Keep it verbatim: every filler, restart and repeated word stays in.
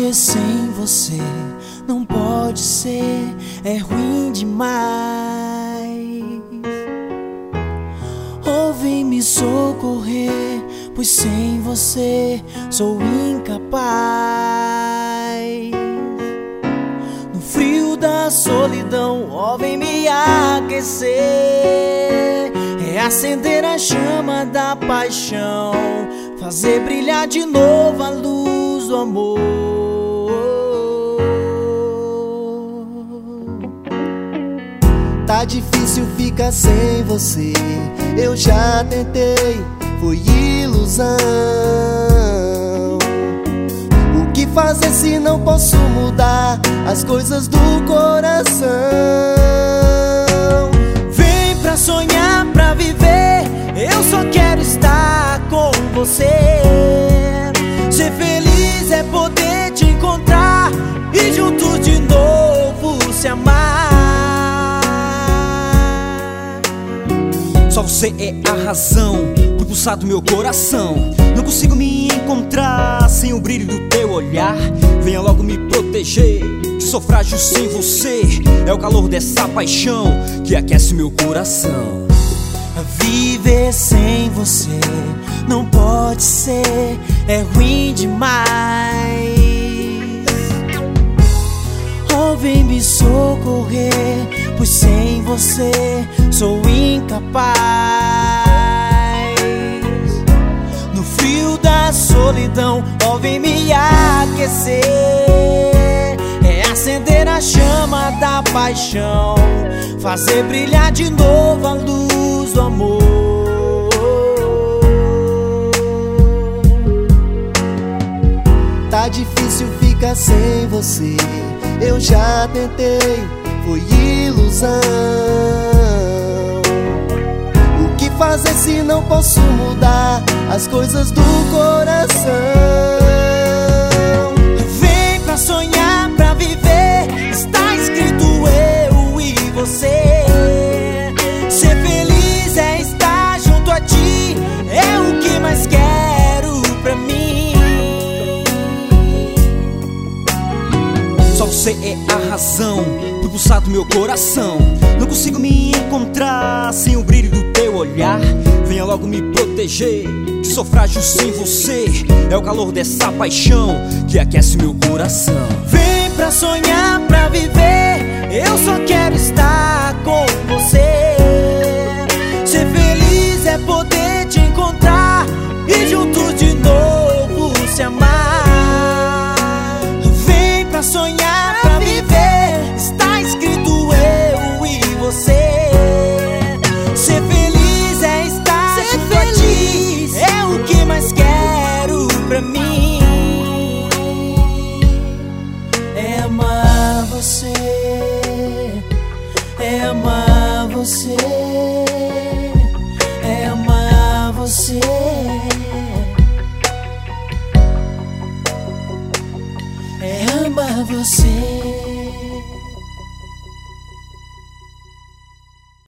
Viver sem você não pode ser, é ruim demais. Ou vem me socorrer, pois sem você sou incapaz. No frio da solidão, ó, vem me aquecer, é acender a chama da paixão, fazer brilhar de novo a luz do amor. Tá difícil ficar sem você, eu já tentei, foi ilusão. O que fazer se não posso mudar as coisas do coração? Vem pra sonhar, pra viver, eu só quero estar com você. Ser feliz é poder te encontrar e juntos de novo se amar. Só você é a razão pro pulsar do meu coração. Não consigo me encontrar sem o brilho do teu olhar. Venha logo me proteger, que sou frágil sem você. É o calor dessa paixão que aquece meu coração. Viver sem você não pode ser, é ruim demais. Oh, vem me socorrer, pois sem você sou incapaz. No frio da solidão, oh, vem me aquecer, é acender a chama da paixão, fazer brilhar de novo a luz do amor. Tá difícil ficar sem você, eu já tentei, foi ilusão. O que fazer se não posso mudar as coisas do coração? Vem pra sonhar, pra viver, está escrito eu e você. Ser feliz é estar junto a ti, é o que mais quero pra mim. Só você é a razão pro pulsar do meu coração. Não consigo me encontrar sem o brilho do teu olhar. Venha logo me proteger, que sou frágil sem você. É o calor dessa paixão que aquece meu coração. Vem pra sonhar, pra viver, eu só quero estar com você. Ser feliz é poder te encontrar e juntos de novo se amar. Vem pra sonhar, pra viver, está escrito eu e você. Ser feliz é estar junto a ti, é o que mais quero pra mim. É amar você, é amar você, é amar você, é amar você.